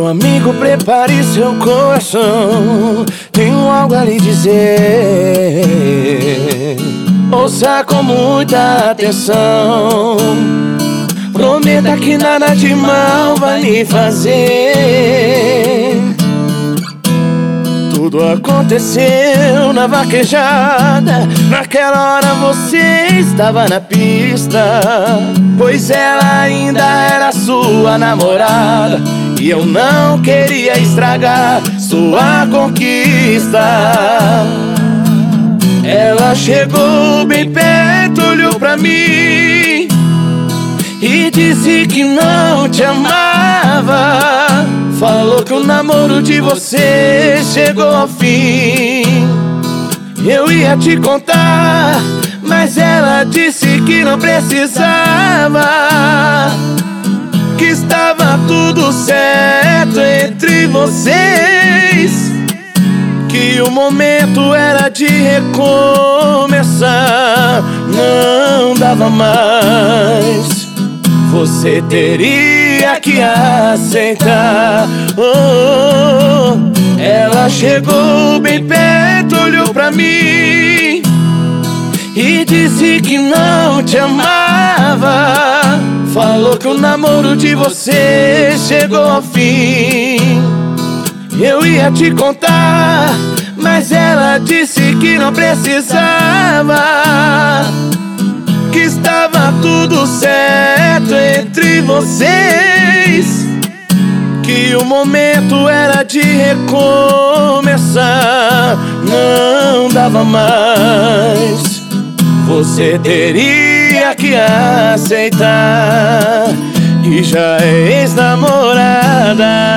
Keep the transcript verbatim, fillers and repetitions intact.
amigo, prepare seu coração, tenho algo a lhe dizer. Ouça com muita atenção, prometa que nada de mal vai lhe fazer. Tudo aconteceu na vaquejada, naquela hora você estava na pista, pois ela ainda era sua namorada e eu não queria estragar sua conquista. Ela chegou bem perto, olhou pra mim e disse que não te amava. Falou que o namoro de você chegou ao fim. Eu ia te contar, mas ela disse que não precisava, que estava tudo certo entre vocês, que o momento era de recomeçar. Não dava mais, você teria que aceitar. Oh, ela chegou bem perto, olhou pra mim e disse que não te amava. Falou que o namoro de você chegou ao fim. Eu ia te contar, mas ela disse que não precisava, que estava tudo certo entre vocês, que o momento era de recomeçar. Não dava mais, você teria que aceitar que já é ex-namorada.